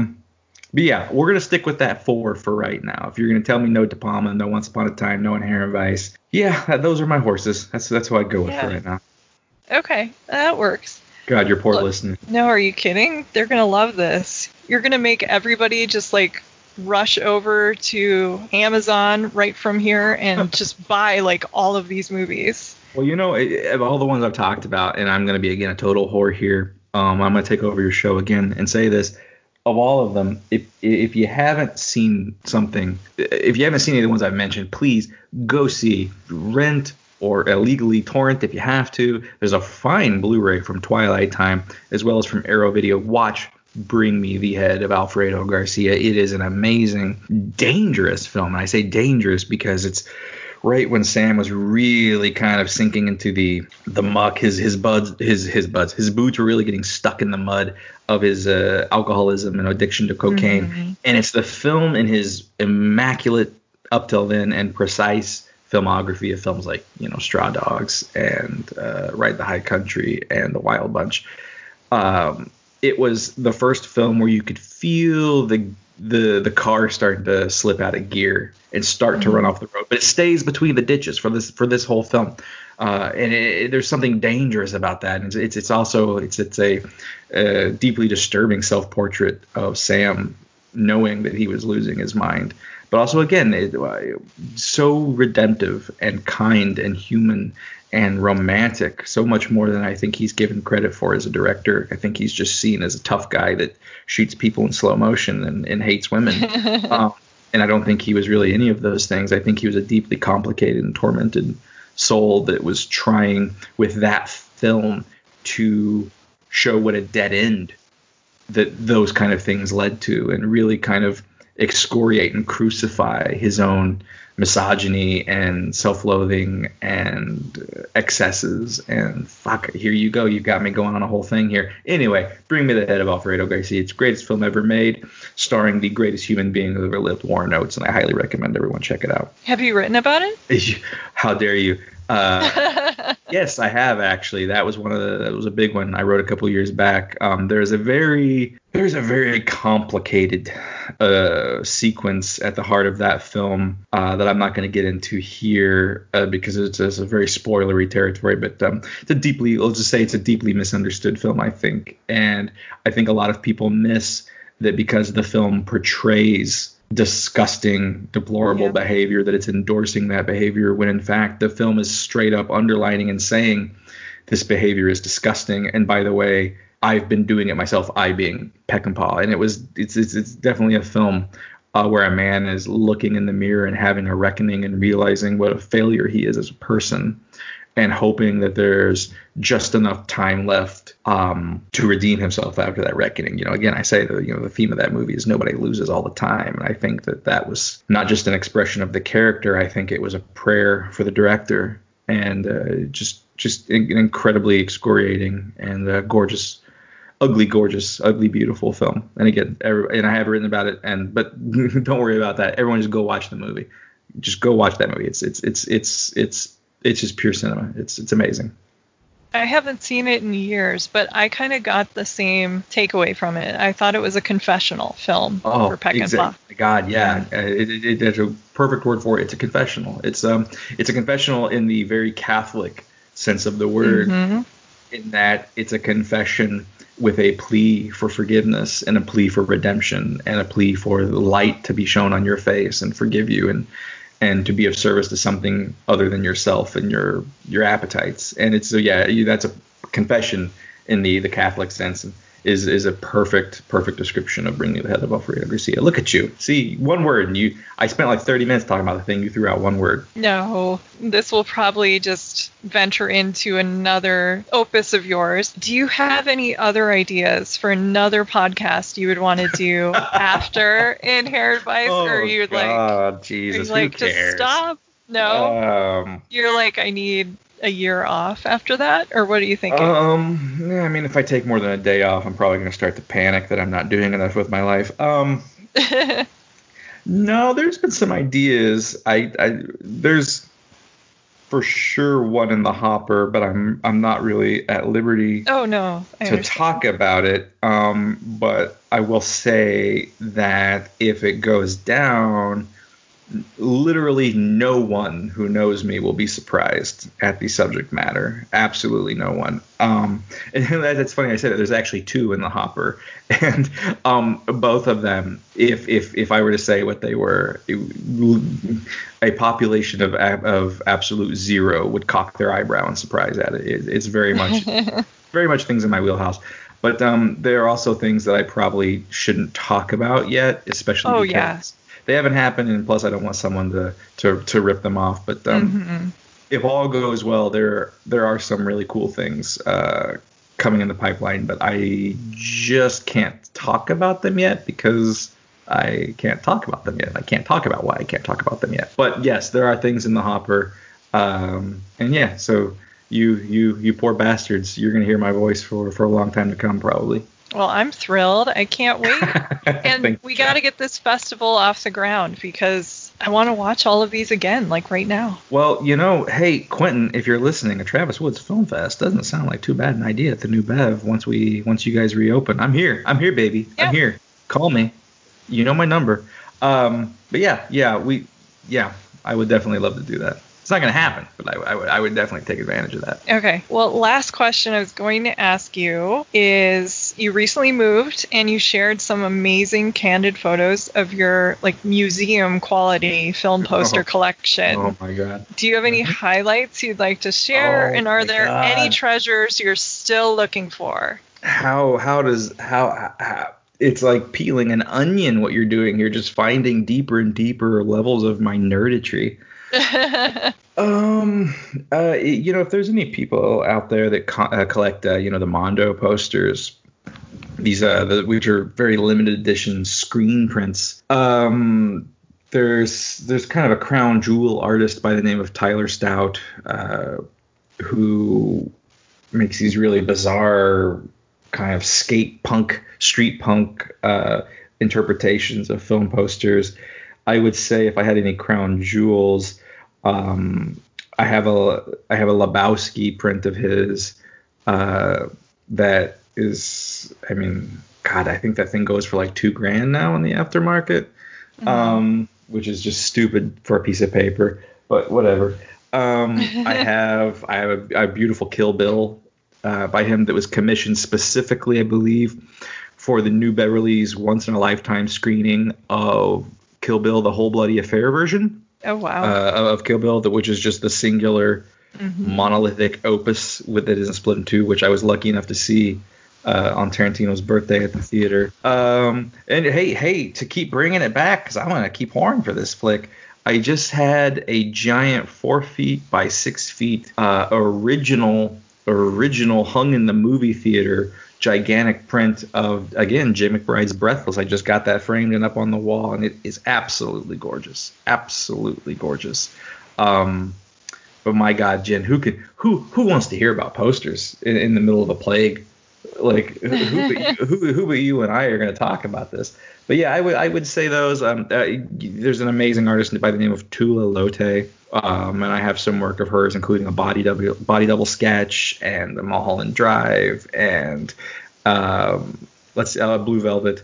But yeah, we're going to stick with that 4 for right now. If you're going to tell me no De Palma, no Once Upon a Time, no Inherent Vice, those are my horses. That's what I'd go with for right now. Okay, that works. God, you're poor listening. No, are you kidding? They're going to love this. You're going to make everybody just like rush over to Amazon right from here and just buy like all of these movies. Well, of all the ones I've talked about, and I'm going to be, again, a total whore here. I'm going to take over your show again and say this. Of all of them, if you haven't seen something, if you haven't seen any of the ones I've mentioned, please go see, rent, or illegally torrent if you have to. There's a fine Blu-ray from Twilight Time as well as from Arrow Video. Watch Bring Me the Head of Alfredo Garcia. It is an amazing, dangerous film. And I say dangerous because it's right when Sam was really kind of sinking into the muck. His boots were really getting stuck in the mud of his alcoholism and addiction to cocaine. Mm-hmm. And it's the film in his immaculate up till then and precise filmography of films like Straw Dogs and Ride the High Country and The Wild Bunch. It was the first film where you could feel the car starting to slip out of gear and start to run off the road, but it stays between the ditches for this whole film. And there's something dangerous about that. And it's a deeply disturbing self-portrait of Sam knowing that he was losing his mind. But also, again, so redemptive and kind and human and romantic, so much more than I think he's given credit for as a director. I think he's just seen as a tough guy that shoots people in slow motion and hates women. And I don't think he was really any of those things. I think he was a deeply complicated and tormented soul that was trying with that film to show what a dead end that those kind of things led to, and really kind of excoriate and crucify his own misogyny and self-loathing and excesses. And fuck, here you go. You got me going on a whole thing here. Anyway, Bring Me the Head of Alfredo Garcia. It's the greatest film ever made, starring the greatest human being who ever lived, Warren Oates, and I highly recommend everyone check it out. Have you written about it? How dare you? Yes, I have actually. That was a big one I wrote a couple years back. There's a very complicated sequence at the heart of that film that I'm not going to get into here because it's a very spoilery territory. But it's a deeply misunderstood film, I think, and I think a lot of people miss that because the film portrays disgusting, deplorable behavior, that it's endorsing that behavior, when in fact the film is straight up underlining and saying this behavior is disgusting. And by the way, I've been doing it myself, I being Peckinpah. And it's definitely a film where a man is looking in the mirror and having a reckoning and realizing what a failure he is as a person, and hoping that there's just enough time left to redeem himself after that reckoning. Again, I say the theme of that movie is nobody loses all the time. And I think that was not just an expression of the character. I think it was a prayer for the director, and just an incredibly excoriating and gorgeous, ugly, beautiful film. And again, and I have written about it, but don't worry about that. Everyone just go watch the movie. Just go watch that movie. It's just pure cinema. It's amazing. I haven't seen it in years, but I kind of got the same takeaway from it. I thought it was a confessional film for Peckinpah. Exactly. God, yeah. There's a perfect word for it. It's a confessional. It's a confessional in the very Catholic sense of the word, in that it's a confession with a plea for forgiveness and a plea for redemption and a plea for the light to be shown on your face and forgive you and to be of service to something other than yourself and your appetites. And it's that's a confession in the Catholic sense, and is a perfect description of bringing the head of Alfredo Garcia. Look at you. See, one word, and I spent like 30 minutes talking about the thing. You threw out one word. No, this will probably just venture into another opus of yours. Do you have any other ideas for another podcast you would want to do after Inherent Vice? Or you'd Jesus, who cares? To stop? No. You're like, I need a year off after that, or what are you thinking? Yeah, I mean, if I take more than a day off, I'm probably going to start to panic that I'm not doing enough with my life. No, there's been some ideas. There's for sure one in the hopper, but I'm not really at liberty to talk about it. But I will say that if it goes down, literally no one who knows me will be surprised at the subject matter. Absolutely no one. And that's funny I said it. There's actually two in the hopper, and both of them, if I were to say what they were, a population of absolute zero would cock their eyebrow in surprise at it. It's very much things in my wheelhouse. But there are also things that I probably shouldn't talk about yet, especially because they haven't happened, and plus I don't want someone to rip them off. But if all goes well, there are some really cool things coming in the pipeline, but I just can't talk about them yet because I can't talk about them yet. I can't talk about why I can't talk about them yet. But yes, there are things in the hopper, and yeah, so you poor bastards, you're gonna hear my voice for a long time to come probably. Well, I'm thrilled. I can't wait. And we got to get this festival off the ground because I want to watch all of these again, like right now. Well, hey, Quentin, if you're listening, a Travis Woods Film Fest doesn't sound like too bad an idea at the New Bev once you guys reopen. I'm here, baby. Yeah. I'm here. Call me. You know my number. But yeah, I would definitely love to do that. It's not going to happen, but I would definitely take advantage of that. Okay. Well, last question I was going to ask you is, you recently moved and you shared some amazing candid photos of your museum quality film poster collection. Oh my God. Do you have any highlights you'd like to share? And are there any treasures you're still looking for? How it's like peeling an onion what you're doing here, just finding deeper and deeper levels of my nerditry. If there's any people out there that collect the Mondo posters, these which are very limited edition screen prints, there's kind of a crown jewel artist by the name of Tyler Stout, who makes these really bizarre kind of skate punk, street punk interpretations of film posters. I would say if I had any crown jewels, I have a Lebowski print of his that is, I mean, God, I think that thing goes for like $2,000 now in the aftermarket, which is just stupid for a piece of paper, but whatever. I have a beautiful Kill Bill by him that was commissioned specifically, I believe, for the New Beverly's Once in a Lifetime screening of Kill Bill, the Whole Bloody Affair version. Oh, wow. Of Kill Bill, which is just the singular monolithic opus that isn't split in two, which I was lucky enough to see on Tarantino's birthday at the theater. And hey, to keep bringing it back, because I'm going to keep whoring for this flick, I just had a giant 4 feet by 6 feet original hung in the movie theater gigantic print of, again, Jay McBride's Breathless. I just got that framed and up on the wall, and it is absolutely gorgeous. Absolutely gorgeous. But my God, Jen, who wants to hear about posters in the middle of a plague? Like who but you and I are going to talk about this? But yeah, I would say those. There's an amazing artist by the name of Tula Lotte. And I have some work of hers, including a body double sketch and a Mulholland Drive and Blue Velvet.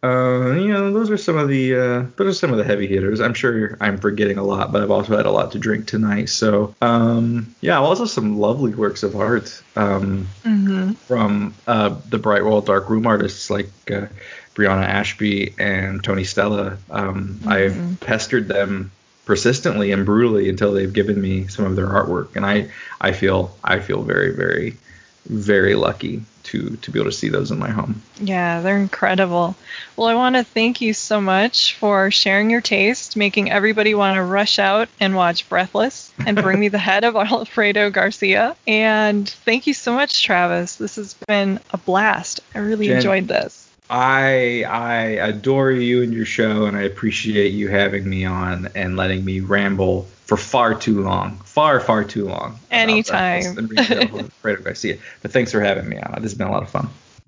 Those are some of the heavy hitters. I'm sure I'm forgetting a lot, but I've also had a lot to drink tonight. So, also some lovely works of art from the Bright Wall Dark Room artists like Brianna Ashby and Tony Stella. I've pestered them persistently and brutally until they've given me some of their artwork, and I feel very, very, very lucky to be able to see those in my home. Yeah, they're incredible. Well, I want to thank you so much for sharing your taste, making everybody want to rush out and watch Breathless and bring me the head of Alfredo Garcia. And thank you so much, Travis. This has been a blast. I really enjoyed this. I adore you and your show, and I appreciate you having me on and letting me ramble for far too long. Far too long. Anytime. Alfredo Garcia. But thanks for having me on. This has been a lot of fun.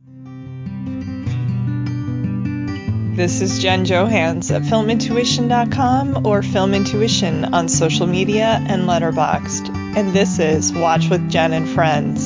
This is Jen Johans at filmintuition.com or Film Intuition on social media and Letterboxd. And this is Watch with Jen and Friends.